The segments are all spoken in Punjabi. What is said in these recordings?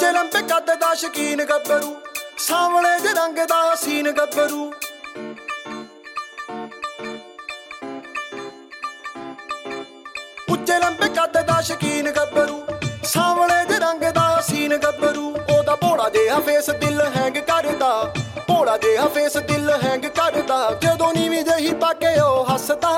ਉੱਚੇ ਲੰਬੇ ਕੱਦ ਦਾ ਸ਼ਕੀਨ ਗੱਭਰੂ, ਸਾਂਵਲੇ ਜਿਹੇ ਰੰਗ ਦਾ ਹਸੀਨ ਗੱਭਰੂ। ਉੱਚੇ ਲੰਬੇ ਕੱਦ ਦਾ ਸ਼ਕੀਨ ਗੱਭਰੂ, ਸਾਂਵਲੇ ਜਿਹੇ ਰੰਗ ਦਾ ਹਸੀਨ ਗੱਭਰੂ। ਉਹਦਾ ਭੋਲਾ ਜਿਹਾ ਫੇਸ ਦਿਲ ਹੈਂਗ ਕਰਦਾ, ਭੋਲਾ ਜਿਹਾ ਫੇਸ ਦਿਲ ਹੈਂਗ ਕਰਦਾ। ਜਦੋਂ ਨੀਵੀਂ ਜਿਹੀ ਪਾ ਕੇ ਉਹ ਹੱਸਦਾ।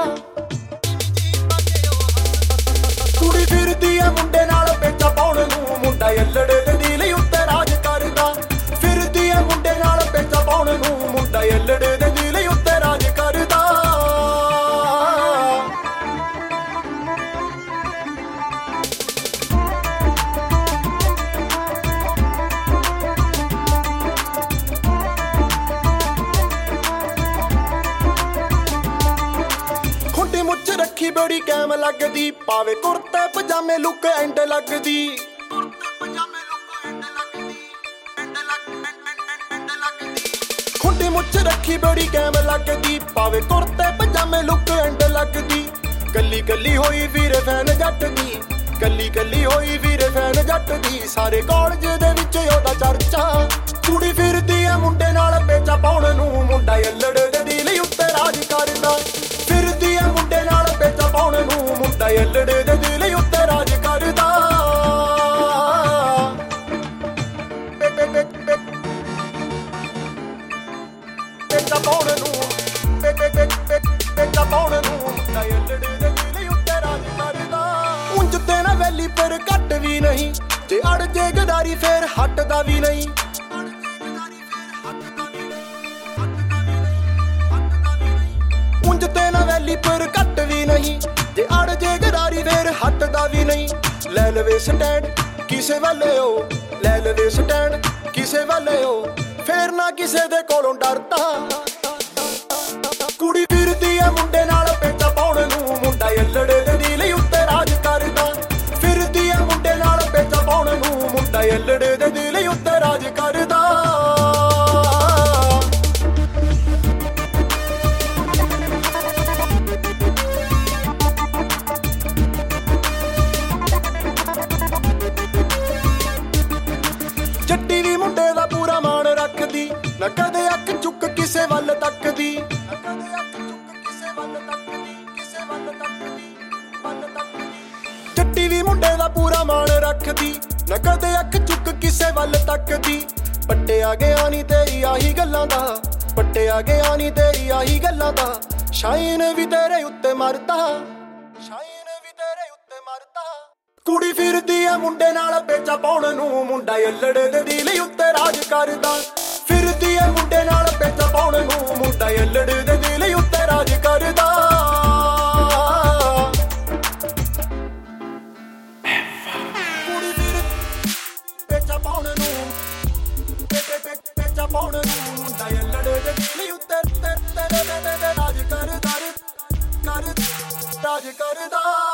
ਕੁੜੀ ਫਿਰਦੀ ਐ ਮੁੰਡੇ ਨਾਲ ਪੇਚਾ ਪਾਉਣ ਨੂੰ, ਮੁੰਡਾ ਯੱਲੜੇ ਦੇ ਦਿਲ ਉੱਤੇ ਰਾਜ ਕਰਦਾ। ਫਿਰਦੀ ਐ ਮੁੰਡੇ ਨਾਲ ਪੇਚਾ ਪਾਉਣ ਨੂੰ, ਮੁੰਡਾ ਯੱਲੜੇ ਦੇ ਦਿਲ ਉੱਤੇ ਰਾਜ ਕਰਦਾ। ਖੁੰਡੀ ਮੁੱਛ ਰੱਖੀ ਬੜੀ ਕੈਮ ਲੱਗਦੀ, ਪਾਵੇ ਕੁਰਤੇ ਪਜਾਮੇ ਲੁੱਕ ਐਂਡ ਲੱਗਦੀ। ਖੁੰਡੀ ਮੁੱਛ ਰੱਖੀ ਬੜੀ ਕੈਮ ਲੱਗਦੀ, ਪਾਵੇ ਕੁਰਤੇ ਪਜਾਮੇ ਲੁੱਕ ਐਂਡ ਲੱਗਦੀ। ਕੱਲੀ ਕੱਲੀ ਹੋਈ ਵੀਰੇ ਫੈਨ ਜੱਟ ਦੀ, ਕੱਲੀ ਕੱਲੀ ਹੋਈ ਵੀਰੇ ਫੈਨ ਜੱਟ ਦੀ। ਸਾਰੇ ਕਾਲਜ ਦੇ ਵਿੱਚ ਉਹਦਾ ਚਰਚਾ। ਕੁੜੀ ਫਿਰਦੀ ਐ ਮੁੰਡੇ ਨਾਲ ਪੇਚਾ ਪਾਉਣ ਨੂੰ, ਮੁੰਡਾ ਯੱਲੜੇ ਦੇ ਦਿਲ ਉੱਤੇ ਰਾਜ ਕਰਦਾ। ਫਿਰਦੀ ਐ ਮੁੰਡੇ ਨਾਲ ਪੇਚਾ ਪਾਉਣ ਨੂੰ, ਮੁੰਡਾ ਯੱਲੜੇ ਦੇ ਦਿਲ ਉੱਤੇ ਰਾਜ ਕਰਦਾ। ਪੇਚਾ ਪਾਉਣ ਨੂੰ, ਪੇਚਾ ਪਾਉਣ ਨੂੰ, ਮੁੰਡਾ ਯੱਲੜੇ ਦੇ ਦਿਲ ਉੱਤੇ ਰਾਜ ਕਰਦਾ। ਉਂਝ ਤੇ ਨਾ ਵੈਲੀ ਪਰ ਘੱਟ ਵੀ ਨਹੀਂ, ਜੇ ਅੜ ਜੇ ਗਦਾਰੀ ਫੇਰ ਹਟਦਾ ਵੀ ਨਹੀਂ। ਉਂਝ ਤੇ ਨਾ ਵੈਲੀ ਪਰ ਘੱਟ ਵੀ ਨਹੀਂ, ਜੇ ਅੜ ਜੇ ਗਦਾਰੀ ਫੇਰ ਹਟਦਾ ਵੀ ਨਹੀਂ। ਲੈ ਲਵੇ ਸਟੈਂਡ ਕਿਸੇ ਵੱਲੇ ਉਹ, ਲੈ ਲਵੇ ਸਟੈਂਡ ਕਿਸੇ ਵੱਲੇ ਉਹ, ਫੇਰ ਨਾ ਕਿਸੇ ਦੇ ਕੋਲੋਂ ਡਰਦਾ। ਕੁੜੀ ਫਿਰਦੀ ਐ ਮੁੰਡੇ ਨਾਲ ਪੇਚਾ ਪਾਉਣ ਨੂੰ, ਮੁੰਡਾ ਯੱਲੜੇ ਦੇ ਦਿਲ ਉੱਤੇ ਰਾਜ ਕਰਦਾ। ਫਿਰਦੀ ਐ ਮੁੰਡੇ ਨਾਲ ਪੇਚਾ ਪਾਉਣ ਨੂੰ, ਮੁੰਡਾ ਯੱਲੜੇ ਦੇ ਦਿਲ ਉੱਤੇ ਰਾਜ ਕਰਦਾ। ਜੱਟੀ ਵੀ ਮੁੰਡੇ ਦਾ ਪੂਰਾ ਮਾਣ ਰੱਖਦੀ, ਨਾ ਕਦੇ ਅੱਖ ਚੁੱਕ ਕਿਸੇ ਵੱਲ ਤੱਕਦੀ। ਜੱਟੀ ਵੀ ਮੁੰਡੇ ਦਾ ਪੂਰਾ ਮਾਣ ਰੱਖਦੀ, ਨਾ ਕਦੇ ਅੱਖ ਚੁੱਕ ਕਿਸੇ ਵੱਲ ਤੱਕਦੀ। ਪੱਟਿਆ ਗਿਆ ਨੀ ਤੇਰੀ ਆਹੀ ਗੱਲਾਂ ਦਾ, ਪੱਟਿਆ ਗਿਆ ਨੀ ਤੇਰੀ ਆਹੀ ਗੱਲਾਂ ਦਾ। ਸ਼ਾਈਨ ਵੀ ਤੇਰੇ ਉੱਤੇ ਮਰਦਾ, ਸ਼ਾਈਨ ਵੀ ਤੇਰੇ ਉੱਤੇ ਮਰਦਾ। ਕੁੜੀ ਫਿਰਦੀ ਐ ਮੁੰਡੇ ਨਾਲ ਪੇਚਾ ਪਾਉਣ ਨੂੰ, ਮੁੰਡਾ ਯੱਲੜੇ ਦੇ ਦਿਲ ਉੱਤੇ ਰਾਜ ਕਰਦਾ। ਫਿਰਦੀ ਐ ਮੁੰਡੇ ਨਾਲ ਪੇਚਾ ਪਾਉਣ ਨੂੰ, ਮੁੰਡਾ ਯੱਲੜੇ ਦੇ ਦਿਲ ਉੱਤੇ ਰਾਜ ਕਰਦਾ। ਕੁੜੀ ਫਿਰ ਪੇਚਾ ਪਾਉਣ ਨੂੰ, ਪੇਚਾ ਪਾਉਣ ਨੂੰ, ਮੁੰਡਾ ਯੱਲੜੇ ਦੇ ਦਿਲ ਉੱਤੇ ਰਾਜ ਕਰਦਾ, ਰਾਜ ਕਰਦਾ।